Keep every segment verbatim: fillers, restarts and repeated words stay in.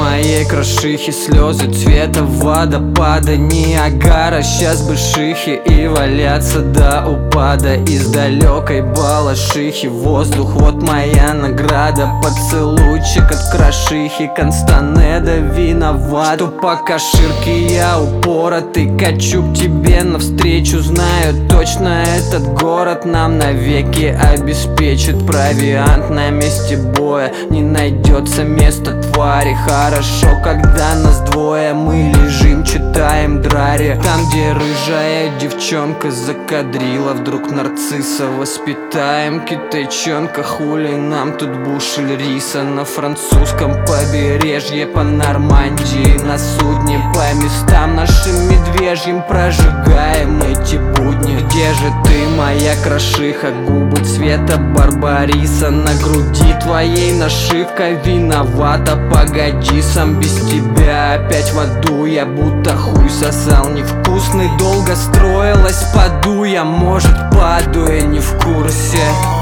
моей крошихи слезы цвета водопада Ниагара. Сейчас бы шихи и валяться до упада. Из далекой Балашихи воздух, вот моя награда. Поцелуйчик от крошихи, Констанеда виноват, что по каширке я упоротый. Качу к тебе навстречу, знаю точно, этот город нам навеки обеспечит провиант. На месте боя не найдется места твари. Хорошо, когда нас двое, мы лежим, читаем Драри. Там, где рыжая девчонка закадрила вдруг нарцисса. Воспитаем китайчонка, хули нам тут бушель риса. На французском побережье, по Нормандии, на судне по местам нашим медвежьим прожигаем эти будни. Где же ты, моя крошиха, губы цвета барбариса? На груди твоей нашивка виновата, погоди, сам без тебя опять в аду. Я будто хуй сосал невкусный, долго строилась, паду я, может паду, я не в курсе.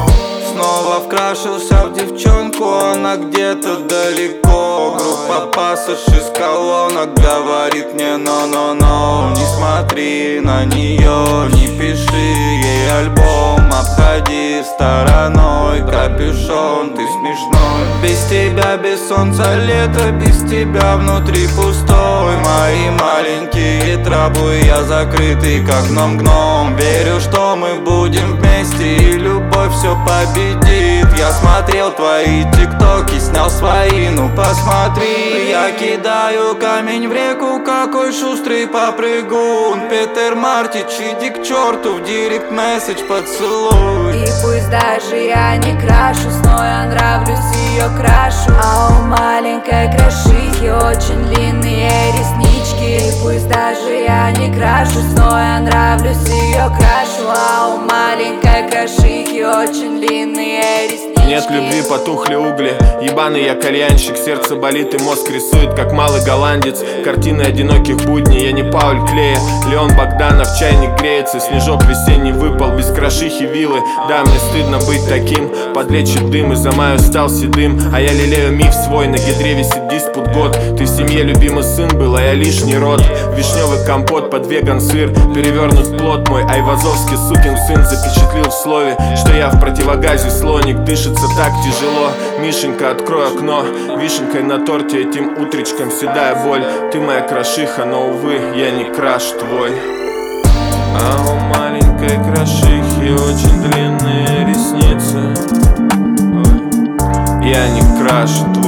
Снова вкрашился в девчонку, она где-то далеко. Группа пассаж из колонок говорит мне но-но-но. Не смотри на нее, не пиши ей альбом. Обходи стороной капюшон, ты смешной. Без тебя, без солнца лето, без тебя внутри пустой. Мои маленькие травы, я закрытый как гном-гном. Верю, что мы будем вместе и любовь все победит. Я смотрел твои тиктоки, снял свои, ну посмотри. Я кидаю камень в реку, какой шустрый попрыгун. Питер Мартич, иди к черту, в директ месседж поцелуй. И пусть даже я не крашусь, но я нравлюсь, ее крашу. А у маленькой крошихи очень длинные реснички. И пусть даже я не крашусь, но я нравлюсь, ее крашу. А у маленькой крошихи очень длинные реснички. Нет любви, потухли угли. Ебаный я кальянщик, сердце болит и мозг рисует, как малый голландец. Картины одиноких будней, я не Пауль Клея. Леон Богданов, чайник греется, снежок весенний выпал, без крошихи вилы. Да, мне стыдно быть таким, подлечит дым, из-за маю стал седым. А я лелею миф свой, на гидре висит диспут год. Ты в семье любимый сын был, а я лишний род. Вишневый компот под веган сыр, перевернут плод мой. Айвазовский сукин сын запечатлил в слове, что я в противогазе слоник. Дышится так тяжело, Мишенька, открой окно. Вишенкой на торте этим утречком седая боль. Ты моя крошиха, но, увы, я не краш твой. А у маленькой крошихи очень длинные ресницы. Я не краш твой.